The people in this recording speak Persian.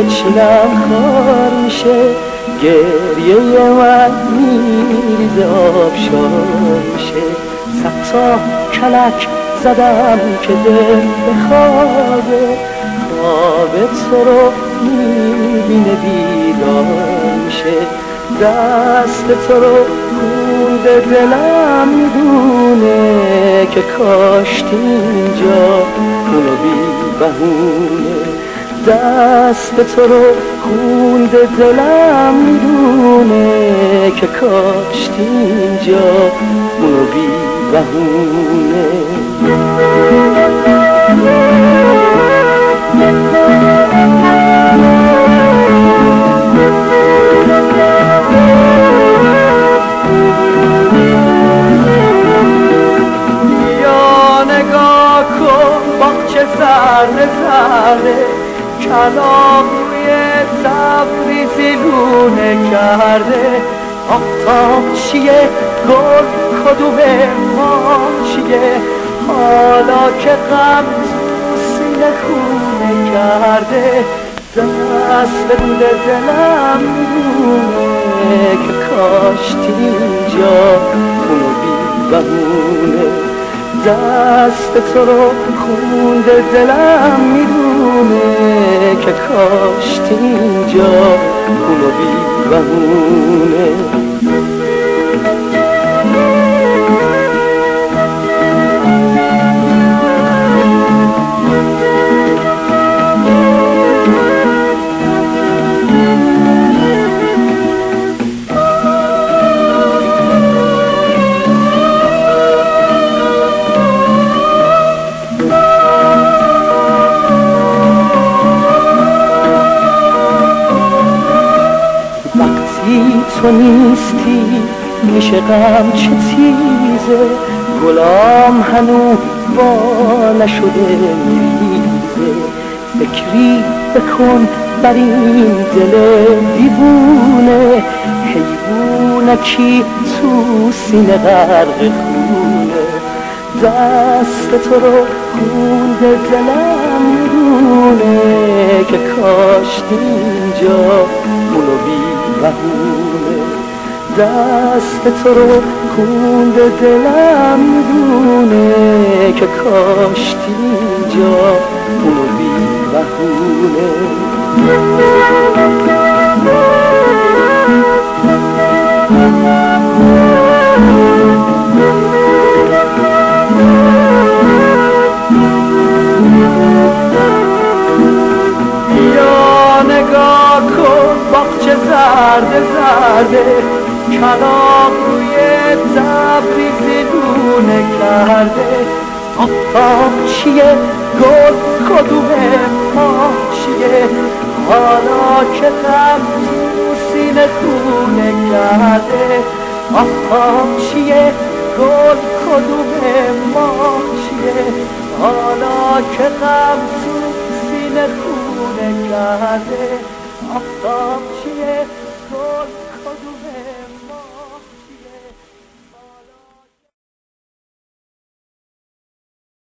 چینم خار میشه، گریه من میریزه آبشار میشه. صد تا کلک زدم که دل بخوابه، خواب تو رو میبینه بیدار میشه. دست تو رو خونده دلم میدونه که کاشتی اینجا اونو بی بهونه. دست تو رو خونده دلم میدونه که کاشتی اینجا اونو بی بهونه. ذره ذره کلاغ روی تبریزی لونه کرده. آفتاب چیه گل کدوم ما چیه، حالا که غم تو سینه خونه کرده. دست دل دلم میدونه که کاشتی اینجا اونو بی بهونه. دست تو رو خونده دلم میدونه که کاشتی اینجا اونو بی بهونه. تو نیستی میشه غم چه تیزه، گلام هنو با نشده میریزه. فکری بکن بر این دل دیوونه، حیوونکی تو سینه غرق خونه. دست تو رو خونده دلم میدونه که کاشتی اینجا اونو بی بهونه. دست تو رو خونده دلم میدونه که کاشتی اینجا اونو بی بهونه. بیا نگاه کن باغچه زرده زرده، کلاغ روی تبریزی لونه کرده. آفتاب چیه گل کدومه ما چیه، حالا که غم تو سینه خونه کرده. آفتاب چیه گل کدومه ما چیه، حالا که غم تو سینه خونه کرده. آفتاب چیه